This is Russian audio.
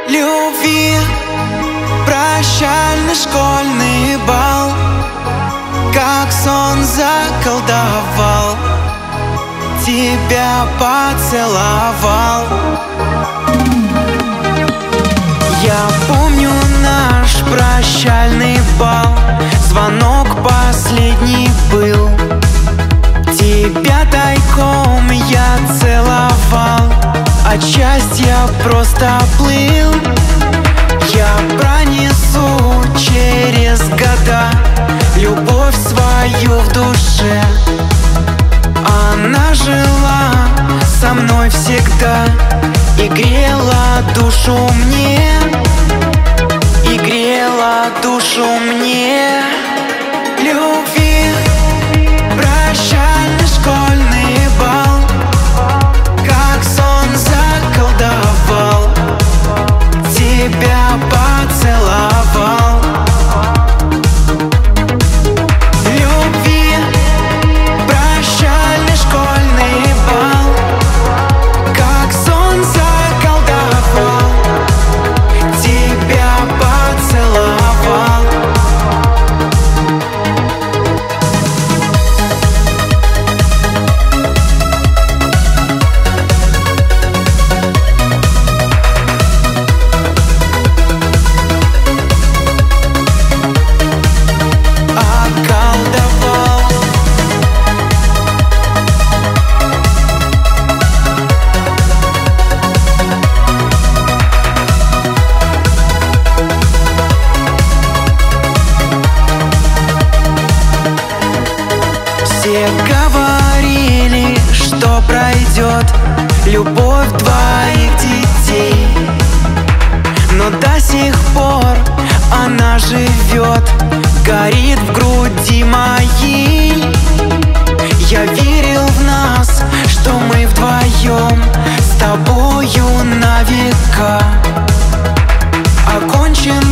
любви. Прощальный школьный бал, как сон заколдовал, тебя поцеловал. Я помню наш прощальный бал, звонок последний был. Тебя тайком я целовал, от счастья просто плыл. Я пронесу через года любовь свою в душе. Она жила со мной всегда и грела душу мне, и грела душу мне. Любви, прощальный школьный бал, как сон заколдовал, тебя поцеловал. Любви, прощальный школьный бал, как сон заколдовал, тебя поцеловал. Все говорили, что пройдет любовь двоих детей, но до сих пор она живет, горит в груди моей. Я верил в нас, что мы вдвоем с тобою на века. Окончен